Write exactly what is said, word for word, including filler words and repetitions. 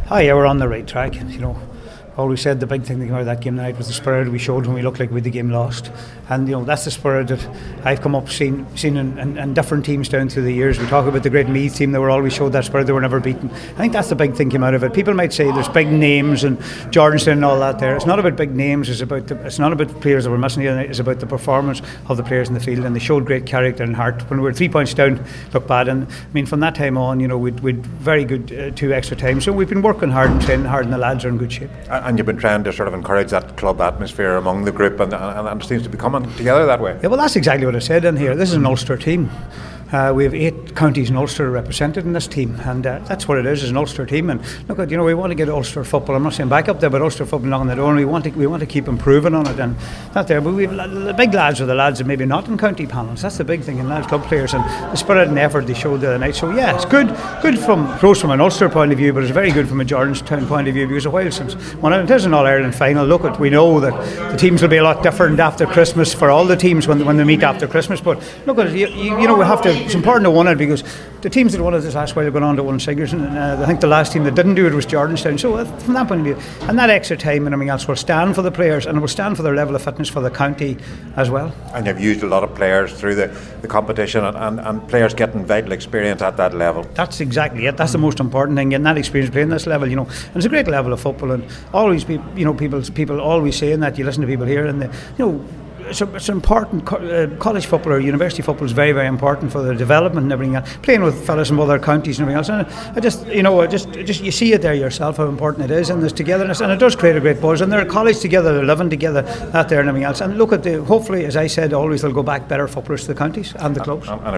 Oh yeah, we're on the right track. You know, always said the big thing that came out of that game tonight was the spirit we showed when we looked like we had the game lost. And you know, that's the spirit that I've come up seen seen in, in, in different teams down through the years. We talk about the great Meath team that were always showed that spirit, they were never beaten. I think that's the big thing came out of it. People might say there's big names and Jordanstown and all that there. It's not about big names, it's about the, it's not about players that were missing here tonight, it's about the performance of the players in the field, and they showed great character and heart. When we were three points down, looked bad, and I mean from that time on, you know, we'd, we'd very good uh, two extra times. So we've been working hard and training hard, and the lads are in good shape. And you've been trying to sort of encourage that club atmosphere among the group, and, and, and it seems to be coming together that way. Yeah, well, that's exactly what I said in here. This is an Ulster team. Uh, we have eight counties in Ulster represented in this team, and uh, that's what it is, is an Ulster team. And look, you know, we want to get Ulster football. I'm not saying back up there, but Ulster football along the door, and we want to we want to keep improving on it. And not there, but we have the big lads are the lads that maybe not in county panels. That's the big thing in lads club players, and the spirit and effort they showed the other night. So yeah, it's good, good from close from an Ulster point of view, but it's very good from a Jordanstown point of view, because a while since when it is an All Ireland final. Look, at we know that the teams will be a lot different after Christmas for all the teams when when they meet after Christmas. But look, at you, you know, we have to. It's important to win it, because the teams that won it this last while have gone on to win Sigerson, and uh, I think the last team that didn't do it was Jordanstown. So uh, from that point of view, and that extra time and everything else will stand for the players, and it will stand for their level of fitness for the county as well. And you've used a lot of players through the, the competition, and, and, and players getting vital experience at that level. That's exactly it. That's mm. the most important thing, getting that experience playing this level, you know. And it's a great level of football, and always be, you know, people people always saying that. You listen to people here, and they, you know, It's, a, it's important. Co- uh, college football or university football is very, very important for their development and everything else. Playing with fellas from other counties and everything else. And I just, you know, I just, just you see it there yourself how important it is, and there's togetherness, and it does create a great buzz. And they're at college together, they're living together, that there and everything else. And look at the. Hopefully, as I said, always they'll go back better footballers to the counties and the clubs. And, and